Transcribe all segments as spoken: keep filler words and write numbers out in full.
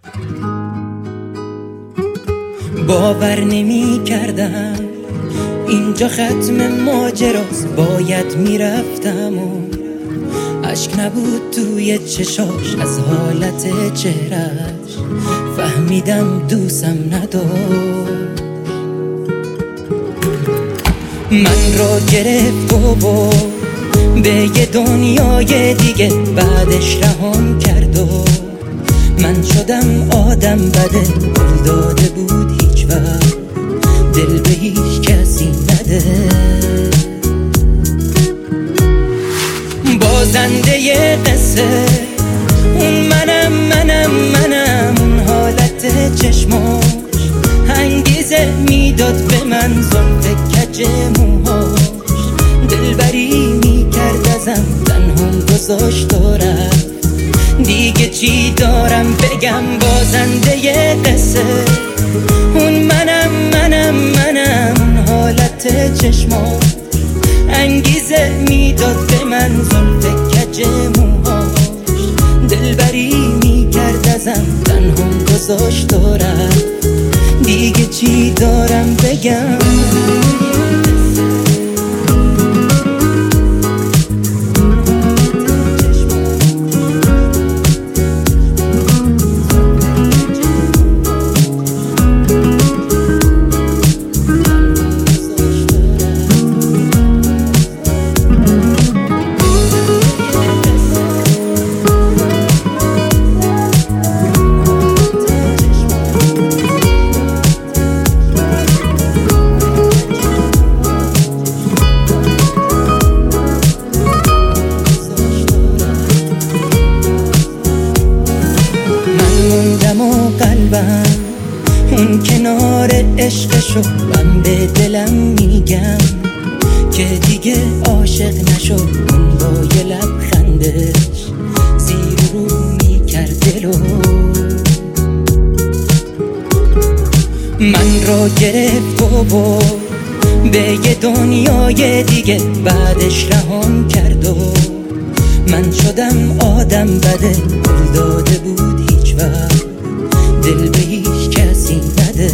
باور نمی کردم اینجا ختم ماجراست، باید میرفتم و اشک نبود توی چشاش، از حالت چهرش فهمیدم دوستم نداشت. من را گرفت و برد به یه دنیای دیگه، بعدش رهام کرد و من شدم آدم بده. دل داده بود هیچ وقت دل به هیچ کسی نده. بازنده ی قصه اون منم منم منم اون حالت چشماش انگیزه میداد به من، زلف کج موهاش دلبری میکرد ازم، تنهام گذاشت و رفت. دیگه چی دارم بگم؟ بازنده ی قصه اون منم منم منم اون حالت چشماش انگیزه میداد به من، زلف کج موهاش دلبری میکرد ازم، تنهام گذاشت و رفت. دیگه چی دارم بگم؟ اون کنار عشقشو من به دلم میگم که دیگه عاشق نشو. اون با یه لبخندش زیر رو میکرد دلو. من را گرفت و برد به یه دنیای دیگه، بعدش رهام کرد و من شدم آدم بده. دل داده بود هیچ وقت دل به هیچ کسی نده.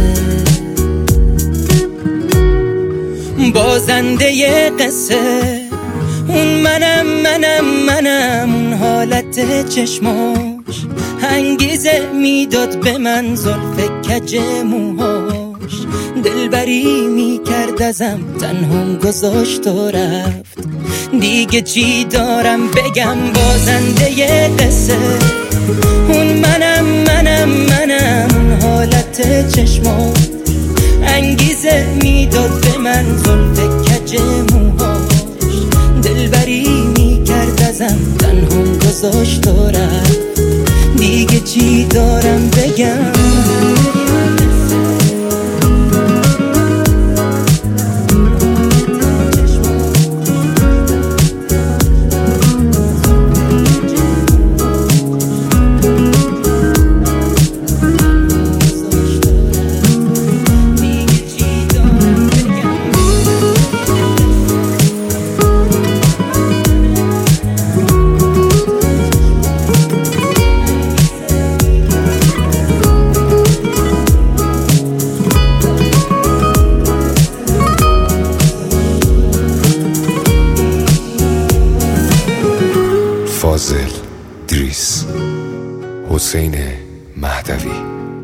بازنده ی قصه اون منم منم منم اون حالت چشماش انگیزه میداد به من، زلف کج موهاش دلبری میکرد ازم، تنهام گذاشت و رفت. دیگه چی دارم بگم؟ بازنده ی قصه اون منم منم منم اون حالت چشماش انگیزه میداد به من، زلف کج موهاش دلبری میکرد ازم، تنهام گذاشت و رفت. دیگه چی دارم بگم؟ فاضل دریس، حسین مهدوی.